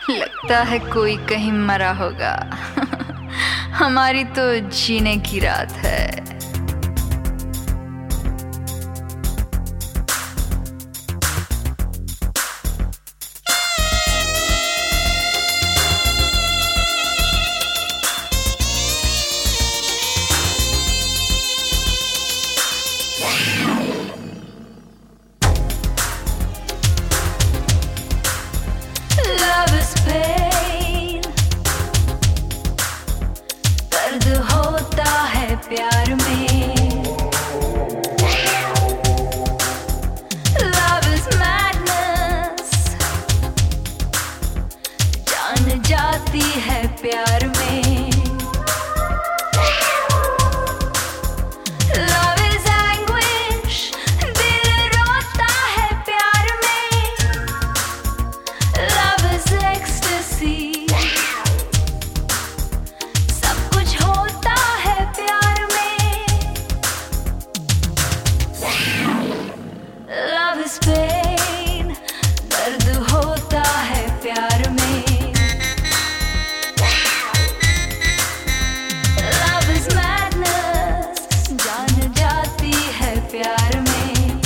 लगता है कोई कहीं मरा होगा। हमारी तो जीने की रात है। दर्द होता है प्यार में। Love is madness, जान जाती है प्यार में। Love is anguish, दिल रोता है प्यार में। Love is ecstasy, pain, दर्द होता है प्यार में। Love is madness, जान जाती है प्यार में।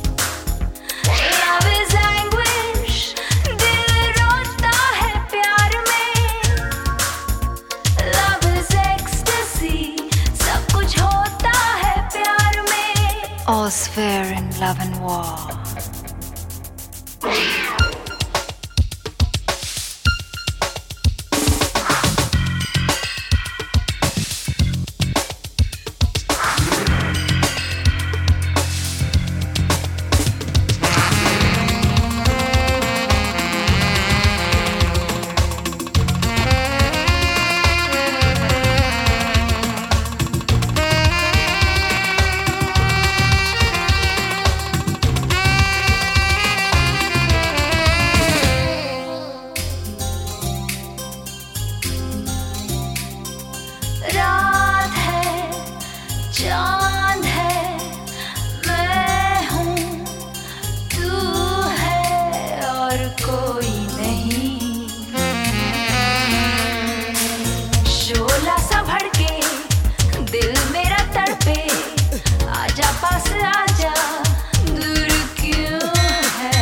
Love is anguish, दिल रोता है प्यार में। Love is ecstasy, सब कुछ होता है प्यार में। All's fair in love and war. रात है, चांद है, मैं हूँ, तू है और कोई नहीं। शोला सा भड़के, दिल मेरा तड़पे, आजा पास आजा, दूर क्यों है।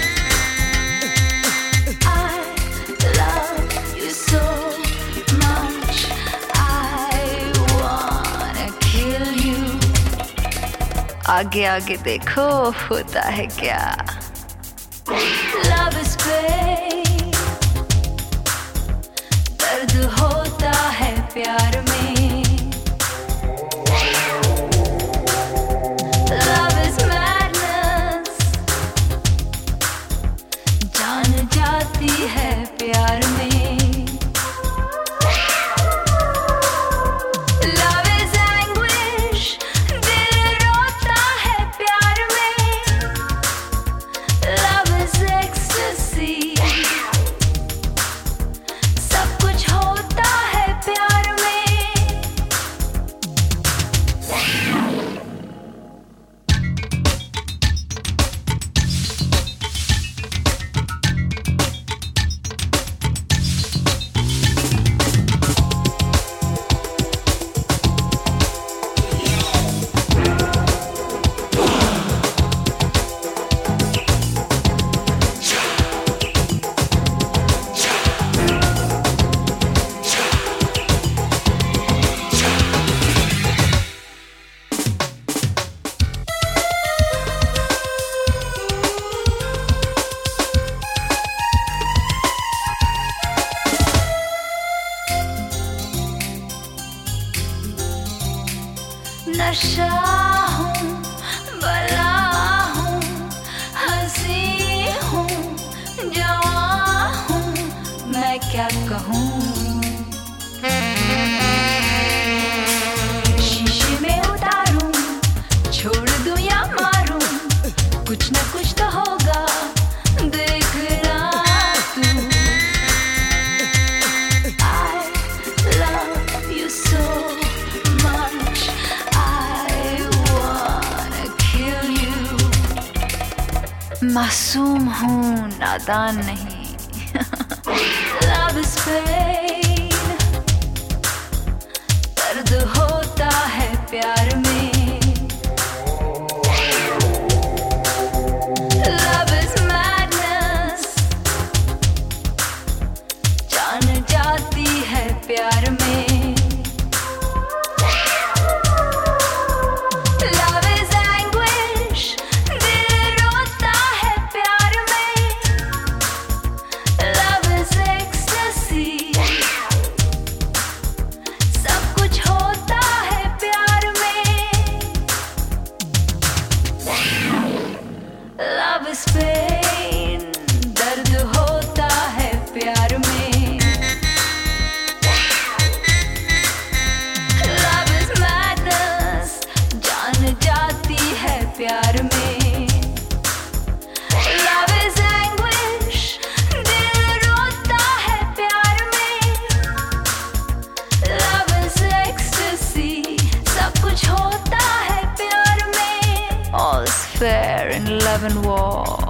I love you so much, आगे आगे देखो होता है क्या। Love is pain, दर्द होता है प्यार में। Love is madness, जान जाती है प्यार में। नशा हूँ, बला हूँ, हंसी हूँ, जवां हूँ, मैं क्या कहूँ। शीशे में उतारूं, छोड़ दूं या मारूं, कुछ न कुछ तो होगा, देखना तू। I love you so much, मासूम हूँ, नादान नहीं। Love is pain, दर्द होता है प्यार में. Love is madness, जान जाती है प्यार में. Love is anguish, दिल रोता है प्यार में. Love is ecstasy, सब कुछ होता है प्यार में. Love is pain, दर्द होता है प्यार में. Love is madness, जान जाती है प्यार में. Love is anguish, दिल रोता है प्यार में. Love is ecstasy, सब कुछ होता है प्यार में. All is fair in love and war.